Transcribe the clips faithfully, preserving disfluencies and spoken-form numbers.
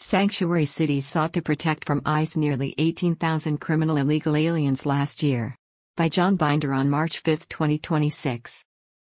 Sanctuary cities sought to protect from ICE nearly eighteen thousand criminal illegal aliens last year. By John Binder on March fifth, twenty twenty-six.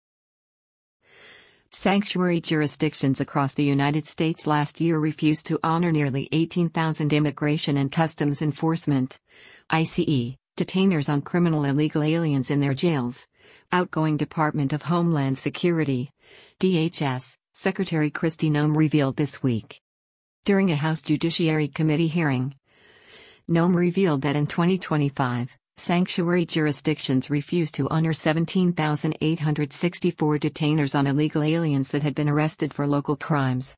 Sanctuary jurisdictions across the United States last year refused to honor nearly eighteen thousand Immigration and Customs Enforcement (ICE) detainers on criminal illegal aliens in their jails. Outgoing Department of Homeland Security (D H S) Secretary Kristi Noem revealed this week. During a House Judiciary Committee hearing, Noem revealed that in twenty twenty-five, sanctuary jurisdictions refused to honor seventeen thousand eight hundred sixty-four detainers on illegal aliens that had been arrested for local crimes.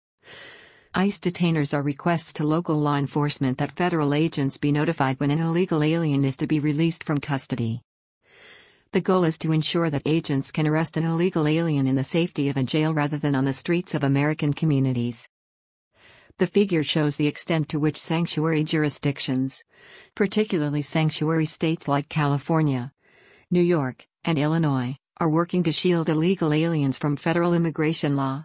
ICE detainers are requests to local law enforcement that federal agents be notified when an illegal alien is to be released from custody. The goal is to ensure that agents can arrest an illegal alien in the safety of a jail rather than on the streets of American communities. The figure shows the extent to which sanctuary jurisdictions, particularly sanctuary states like California, New York, and Illinois, are working to shield illegal aliens from federal immigration law.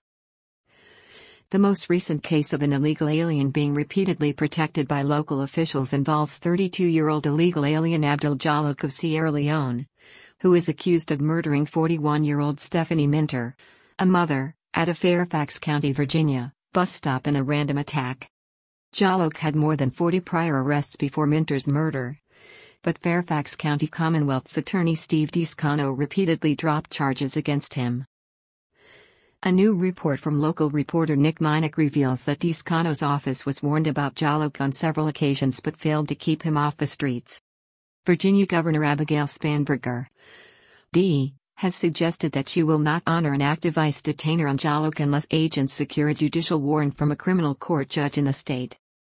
The most recent case of an illegal alien being repeatedly protected by local officials involves thirty-two-year-old illegal alien Abdul Jalouk of Sierra Leone, who is accused of murdering forty-one-year-old Stephanie Minter, a mother, at a Fairfax County, Virginia, bus stop in a random attack. Jalouk had more than forty prior arrests before Minter's murder, but Fairfax County Commonwealth's attorney Steve Discano repeatedly dropped charges against him. A new report from local reporter Nick Minnick reveals that Discano's office was warned about Jalouk on several occasions but failed to keep him off the streets. Virginia Governor Abigail Spanberger, D, has suggested that she will not honor an active ICE detainer on Jalouk unless agents secure a judicial warrant from a criminal court judge in the state.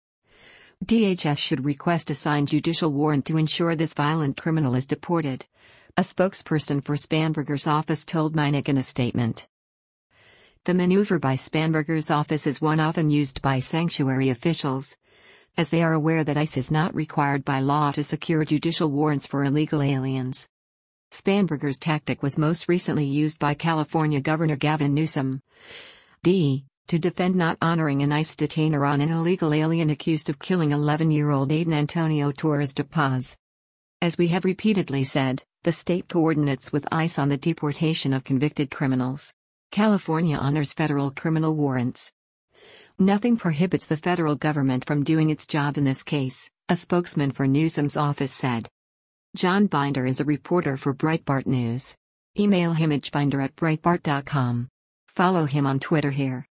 D H S should request a signed judicial warrant to ensure this violent criminal is deported, a spokesperson for Spanberger's office told Minnick in a statement. The maneuver by Spanberger's office is one often used by sanctuary officials, as they are aware that ICE is not required by law to secure judicial warrants for illegal aliens. Spanberger's tactic was most recently used by California Governor Gavin Newsom, D, to defend not honoring an ICE detainer on an illegal alien accused of killing eleven-year-old Aiden Antonio Torres de Paz. As we have repeatedly said, the state coordinates with ICE on the deportation of convicted criminals. California honors federal criminal warrants. Nothing prohibits the federal government from doing its job in this case, a spokesman for Newsom's office said. John Binder is a reporter for Breitbart News. Email him at binder at breitbart dot com. Follow him on Twitter here.